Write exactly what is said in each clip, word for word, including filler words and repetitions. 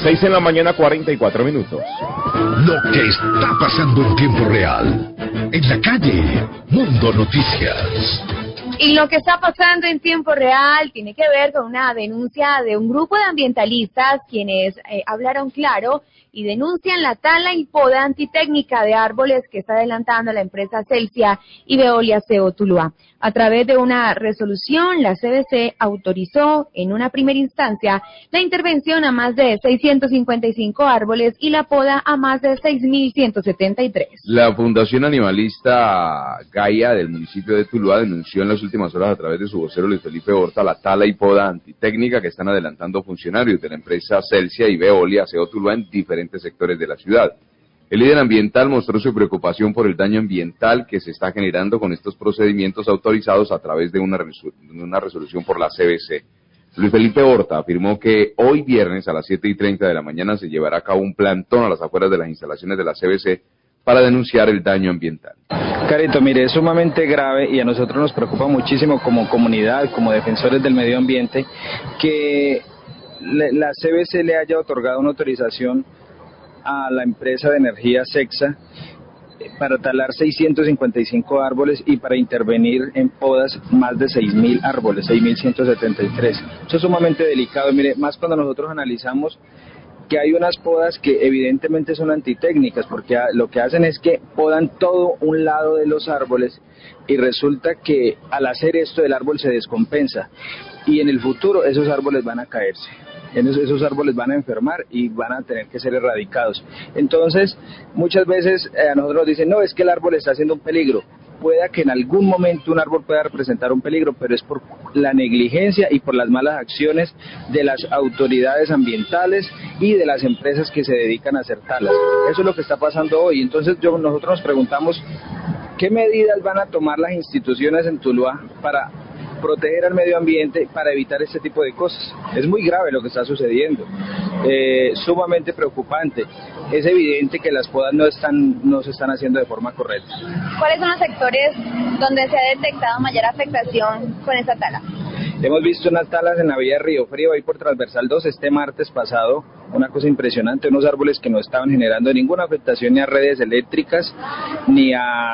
Seis en la mañana, cuarenta y cuatro minutos. Lo que está pasando en tiempo real. En la calle, Mundo Noticias. Y lo que está pasando en tiempo real tiene que ver con una denuncia de un grupo de ambientalistas quienes eh, hablaron claro y denuncian la tala y poda antitécnica de árboles que está adelantando la empresa Celsia y Veolia C O Tuluá. A través de una resolución, la C B C autorizó en una primera instancia la intervención a más de seiscientos cincuenta y cinco árboles y la poda a más de seis mil ciento setenta y tres. La Fundación Animalista Gaia del municipio de Tuluá denunció en las últimas horas a través de su vocero Luis Felipe Horta la tala y poda antitécnica que están adelantando funcionarios de la empresa Celsia y Veolia C O Tuluá en diferentes sectores de la ciudad. El líder ambiental mostró su preocupación por el daño ambiental que se está generando con estos procedimientos autorizados a través de una, resol- una resolución por la C B C. Luis Felipe Horta afirmó que hoy viernes a las siete y treinta de la mañana se llevará a cabo un plantón a las afueras de las instalaciones de la C B C para denunciar el daño ambiental. Carito, mire, es sumamente grave y a nosotros nos preocupa muchísimo como comunidad, como defensores del medio ambiente, que la C B C le haya otorgado una autorización a la empresa de energía Cexa para talar seiscientos cincuenta y cinco árboles y para intervenir en podas más de seis mil árboles, seis mil ciento setenta y tres. Eso es sumamente delicado, mire, más cuando nosotros analizamos que hay unas podas que evidentemente son antitécnicas, porque lo que hacen es que podan todo un lado de los árboles y resulta que al hacer esto el árbol se descompensa y en el futuro esos árboles van a caerse. Esos árboles van a enfermar y van a tener que ser erradicados. Entonces, muchas veces eh, a nosotros nos dicen, no, es que el árbol está haciendo un peligro. Pueda que en algún momento un árbol pueda representar un peligro, pero es por la negligencia y por las malas acciones de las autoridades ambientales y de las empresas que se dedican a hacer talas. Eso es lo que está pasando hoy. Entonces, yo, nosotros nos preguntamos, ¿qué medidas van a tomar las instituciones en Tuluá para proteger al medio ambiente, para evitar este tipo de cosas? Es muy grave lo que está sucediendo, eh, sumamente preocupante. Es evidente que las podas no están, no se están haciendo de forma correcta. ¿Cuáles son los sectores donde se ha detectado mayor afectación con esta tala? Hemos visto unas talas en la vía Río Frío, ahí por Transversal dos, este martes pasado, una cosa impresionante, unos árboles que no estaban generando ninguna afectación ni a redes eléctricas, ni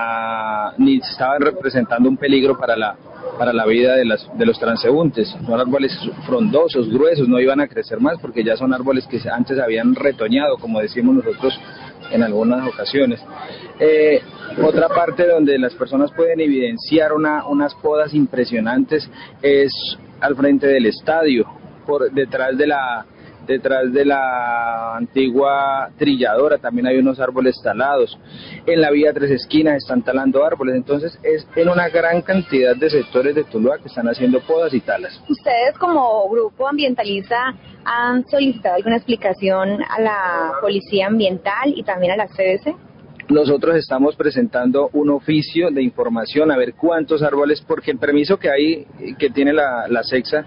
a ni estaban representando un peligro para la para la vida de, las, de los transeúntes. Son árboles frondosos, gruesos, no iban a crecer más porque ya son árboles que antes habían retoñado, como decimos nosotros en algunas ocasiones. Eh, otra parte donde las personas pueden evidenciar una, unas podas impresionantes es al frente del estadio, por detrás de la detrás de la antigua trilladora también hay unos árboles talados. En la vía Tres Esquinas están talando árboles. Entonces es en una gran cantidad de sectores de Tuluá que están haciendo podas y talas. ¿Ustedes como grupo ambientalista han solicitado alguna explicación a la Policía Ambiental y también a la C B C? Nosotros estamos presentando un oficio de información a ver cuántos árboles, porque el permiso que hay, que tiene la, la Cexa,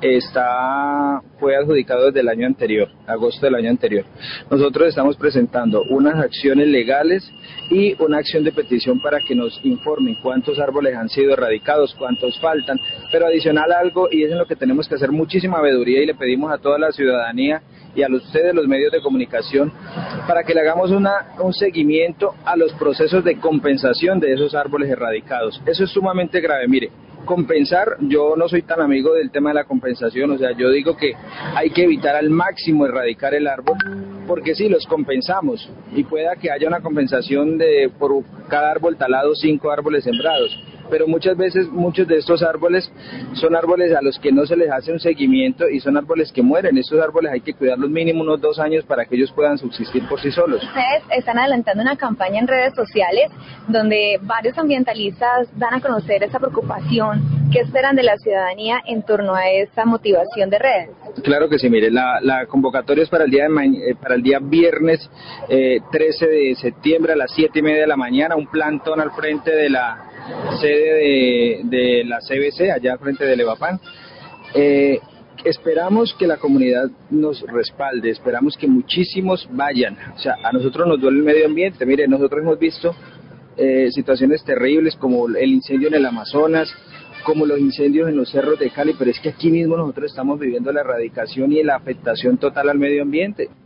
está fue adjudicado desde el año anterior, agosto del año anterior. Nosotros estamos presentando unas acciones legales y una acción de petición para que nos informen cuántos árboles han sido erradicados, cuántos faltan, pero adicional algo, y es en lo que tenemos que hacer muchísima sabiduría y le pedimos a toda la ciudadanía y a ustedes los medios de comunicación para que le hagamos una, un seguimiento a los procesos de compensación de esos árboles erradicados. Eso es sumamente grave, mire. Compensar, yo no soy tan amigo del tema de la compensación, o sea, yo digo que hay que evitar al máximo erradicar el árbol, porque si los compensamos y pueda que haya una compensación de por cada árbol talado cinco árboles sembrados, pero muchas veces muchos de estos árboles son árboles a los que no se les hace un seguimiento y son árboles que mueren. Estos árboles hay que cuidarlos mínimo unos dos años para que ellos puedan subsistir por sí solos. Ustedes están adelantando una campaña en redes sociales donde varios ambientalistas dan a conocer esa preocupación que esperan de la ciudadanía en torno a esta motivación de redes. Claro que sí, mire, la, la convocatoria es para el día de ma- eh, para el día viernes eh, trece de septiembre a las siete y media de la mañana, un plantón al frente de la sede de, de la C B C, allá al frente del EVAPAN. Eh, esperamos que la comunidad nos respalde, esperamos que muchísimos vayan. O sea, a nosotros nos duele el medio ambiente. Mire, nosotros hemos visto eh, situaciones terribles como el incendio en el Amazonas, como los incendios en los cerros de Cali, pero es que aquí mismo nosotros estamos viviendo la erradicación y la afectación total al medio ambiente.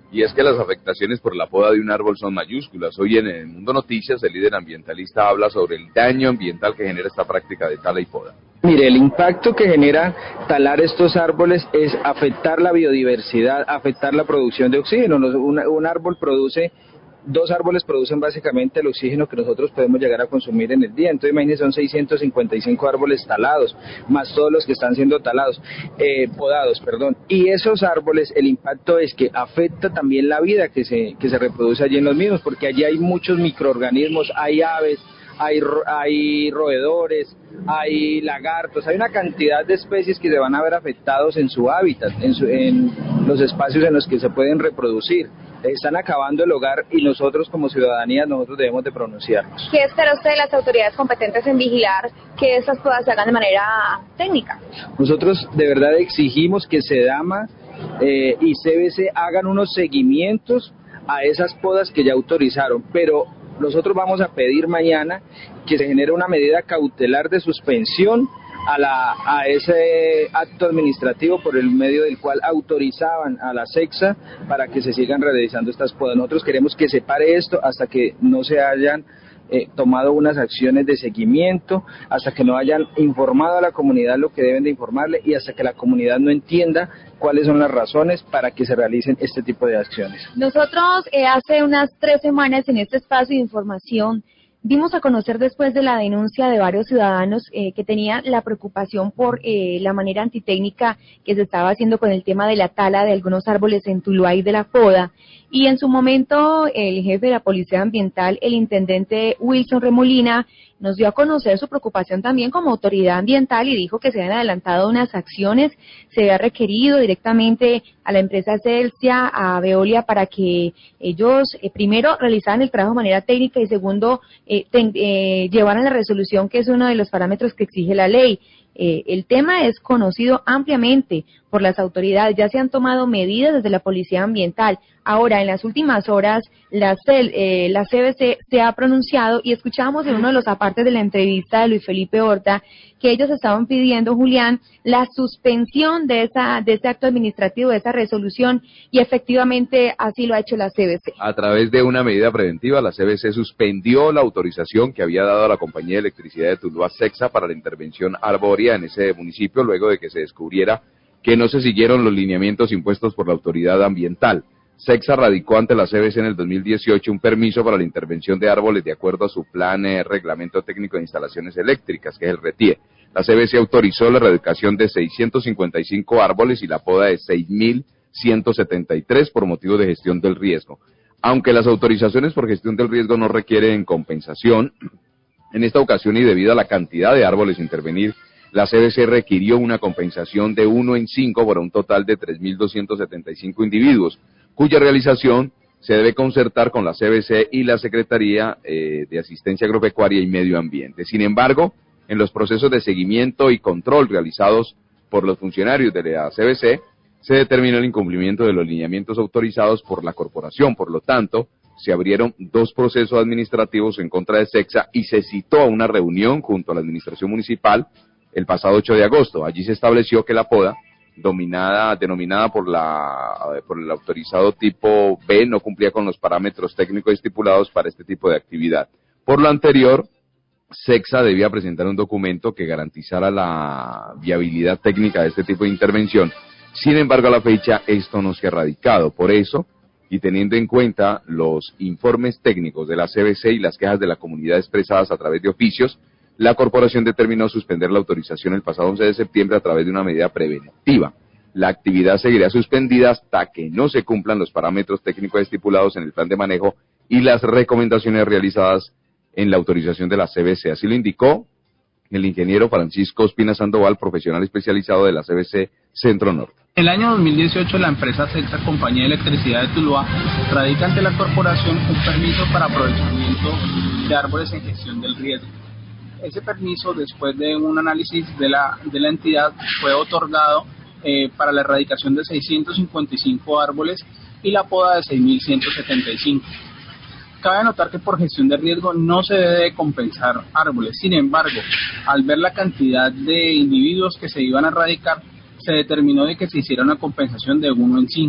y es que las afectaciones por la poda de un árbol son mayúsculas. Hoy en el Mundo Noticias, el líder ambientalista habla sobre el daño ambiental que genera esta práctica de tala y poda. Mire, el impacto que genera talar estos árboles es afectar la biodiversidad, afectar la producción de oxígeno. Un, un árbol produce, dos árboles producen básicamente el oxígeno que nosotros podemos llegar a consumir en el día. Entonces imagínense, son seiscientos cincuenta y cinco árboles talados, más todos los que están siendo talados, eh, podados, perdón. Y esos árboles, el impacto es que afecta también la vida que se, que se reproduce allí en los mismos, porque allí hay muchos microorganismos, hay aves, hay, hay roedores, hay lagartos, hay una cantidad de especies que se van a ver afectados en su hábitat, en, su, en los espacios en los que se pueden reproducir. Están acabando el hogar y nosotros como ciudadanía nosotros debemos de pronunciarnos. ¿Qué espera usted de las autoridades competentes en vigilar que esas podas se hagan de manera técnica? Nosotros de verdad exigimos que SEDAMA eh, y C B C hagan unos seguimientos a esas podas que ya autorizaron, pero nosotros vamos a pedir mañana que se genere una medida cautelar de suspensión a, la, a ese acto administrativo por el medio del cual autorizaban a la SECSA para que se sigan realizando estas podas. Nosotros queremos que se pare esto hasta que no se hayan eh, tomado unas acciones de seguimiento, hasta que no hayan informado a la comunidad lo que deben de informarle y hasta que la comunidad no entienda cuáles son las razones para que se realicen este tipo de acciones. Nosotros eh, hace unas tres semanas en este espacio de información dimos a conocer, después de la denuncia de varios ciudadanos eh, que tenían la preocupación por eh, la manera antitécnica que se estaba haciendo con el tema de la tala de algunos árboles en Tuluá y de la poda, y en su momento el jefe de la Policía Ambiental, el intendente Wilson Remolina, nos dio a conocer su preocupación también como autoridad ambiental y dijo que se habían adelantado unas acciones, se había requerido directamente a la empresa Celsia, a Veolia, para que ellos eh, primero realizaran el trabajo de manera técnica y segundo eh, ten, eh, llevaran la resolución, que es uno de los parámetros que exige la ley. Eh, el tema es conocido ampliamente por las autoridades, ya se han tomado medidas desde la Policía Ambiental. Ahora, en las últimas horas, la, CEL, eh, la C B C se ha pronunciado y escuchamos en uno de los apartes de la entrevista de Luis Felipe Horta que ellos estaban pidiendo, Julián, la suspensión de esa de ese acto administrativo, de esa resolución, y efectivamente así lo ha hecho la C B C. A través de una medida preventiva, la C B C suspendió la autorización que había dado a la Compañía de Electricidad de Tuluá, SECSA, para la intervención arbórea en ese municipio, luego de que se descubriera que no se siguieron los lineamientos impuestos por la autoridad ambiental. SECSA radicó ante la C B C en el dos mil dieciocho un permiso para la intervención de árboles de acuerdo a su plan eh, Reglamento Técnico de Instalaciones Eléctricas, que es el RETIE. La C B C autorizó la erradicación de seiscientos cincuenta y cinco árboles y la poda de seis mil ciento setenta y tres por motivo de gestión del riesgo. Aunque las autorizaciones por gestión del riesgo no requieren compensación, en esta ocasión y debido a la cantidad de árboles a intervenir, la C B C requirió una compensación de uno en cinco por un total de tres mil doscientos setenta y cinco individuos, cuya realización se debe concertar con la C B C y la Secretaría eh, de Asistencia Agropecuaria y Medio Ambiente. Sin embargo, en los procesos de seguimiento y control realizados por los funcionarios de la C B C, se determinó el incumplimiento de los lineamientos autorizados por la corporación. Por lo tanto, se abrieron dos procesos administrativos en contra de SECSA y se citó a una reunión junto a la administración municipal el pasado ocho de agosto. Allí se estableció que la poda, dominada, denominada por la por el autorizado tipo B, no cumplía con los parámetros técnicos estipulados para este tipo de actividad. Por lo anterior, SECSA debía presentar un documento que garantizara la viabilidad técnica de este tipo de intervención. Sin embargo, a la fecha esto no se ha radicado. Por eso, y teniendo en cuenta los informes técnicos de la C B C y las quejas de la comunidad expresadas a través de oficios, la corporación determinó suspender la autorización el pasado once de septiembre a través de una medida preventiva. La actividad seguirá suspendida hasta que no se cumplan los parámetros técnicos estipulados en el plan de manejo y las recomendaciones realizadas en la autorización de la C B C. Así lo indicó el ingeniero Francisco Ospina Sandoval, profesional especializado de la C B C Centro Norte. En el año dos mil dieciocho, la empresa SECSA, Compañía de Electricidad de Tuluá, radica ante la corporación un permiso para aprovechamiento de árboles en gestión del riesgo. Ese permiso, después de un análisis de la, de la entidad, fue otorgado eh, para la erradicación de seiscientos cincuenta y cinco árboles y la poda de seis mil ciento setenta y cinco. Cabe notar que por gestión de riesgo no se debe compensar árboles. Sin embargo, al ver la cantidad de individuos que se iban a erradicar, se determinó de que se hiciera una compensación de uno en cinco.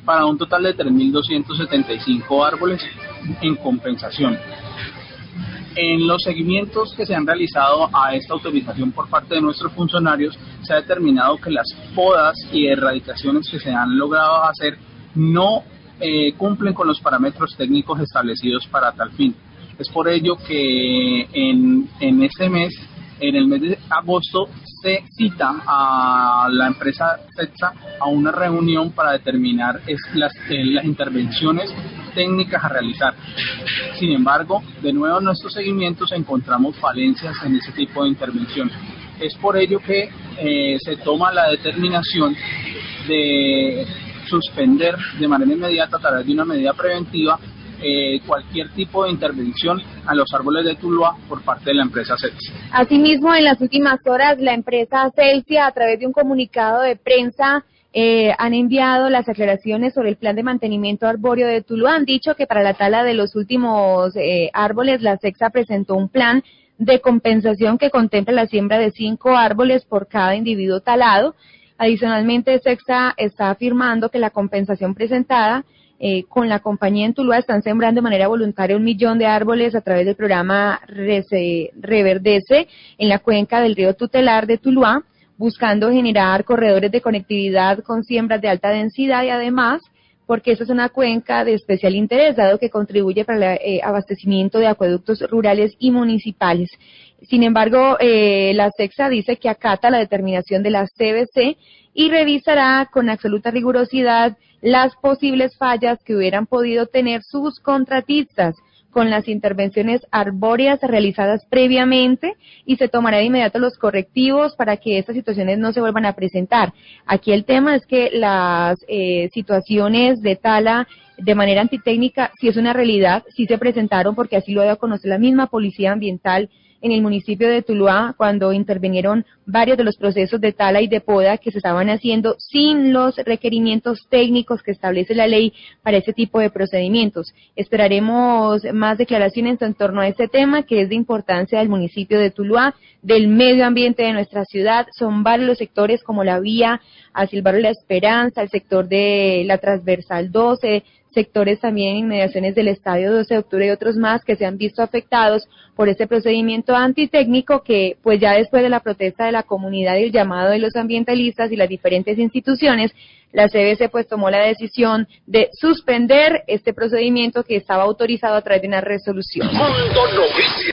para un total de tres mil doscientos setenta y cinco árboles en compensación. En los seguimientos que se han realizado a esta autorización por parte de nuestros funcionarios, se ha determinado que las podas y erradicaciones que se han logrado hacer no eh, cumplen con los parámetros técnicos establecidos para tal fin. Es por ello que en, en este mes, en el mes de agosto, se cita a la empresa CETSA a una reunión para determinar es las, eh, las intervenciones técnicas a realizar. Sin embargo, de nuevo en nuestros seguimientos encontramos falencias en ese tipo de intervención. Es por ello que eh, se toma la determinación de suspender de manera inmediata a través de una medida preventiva eh, cualquier tipo de intervención a los árboles de Tuluá por parte de la empresa Celsia. Asimismo, en las últimas horas, la empresa Celsia, a través de un comunicado de prensa, Eh, han enviado las aclaraciones sobre el plan de mantenimiento arbóreo de Tuluá. Han dicho que para la tala de los últimos eh, árboles, la CEXA presentó un plan de compensación que contempla la siembra de cinco árboles por cada individuo talado. Adicionalmente, CEXA está afirmando que la compensación presentada eh, con la compañía en Tuluá están sembrando de manera voluntaria un millón de árboles a través del programa Rese, Reverdece en la cuenca del río Tutelar de Tuluá, buscando generar corredores de conectividad con siembras de alta densidad y además porque esta es una cuenca de especial interés, dado que contribuye para el eh, abastecimiento de acueductos rurales y municipales. Sin embargo, eh, la CEXA dice que acata la determinación de la C B C y revisará con absoluta rigurosidad las posibles fallas que hubieran podido tener sus contratistas con las intervenciones arbóreas realizadas previamente y se tomará de inmediato los correctivos para que estas situaciones no se vuelvan a presentar. Aquí el tema es que las eh, situaciones de tala de manera antitécnica sí es una realidad, sí se presentaron porque así lo dio a conocer la misma Policía Ambiental en el municipio de Tuluá cuando intervinieron varios de los procesos de tala y de poda que se estaban haciendo sin los requerimientos técnicos que establece la ley para ese tipo de procedimientos. Esperaremos más declaraciones en torno a este tema que es de importancia del municipio de Tuluá, del medio ambiente de nuestra ciudad. Son varios los sectores como la vía hacia el barrio La Esperanza, el sector de la Transversal doce, sectores también en inmediaciones del Estadio doce de octubre y otros más que se han visto afectados por este procedimiento antitécnico que pues ya después de la protesta de la comunidad y el llamado de los ambientalistas y las diferentes instituciones, la C B C pues tomó la decisión de suspender este procedimiento que estaba autorizado a través de una resolución. Mundo Noticias.